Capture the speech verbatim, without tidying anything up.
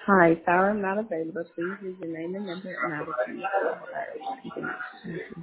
Hi, sorry I'm not available. Please leave your name and number and I will give you a call back. Continue. Thank you.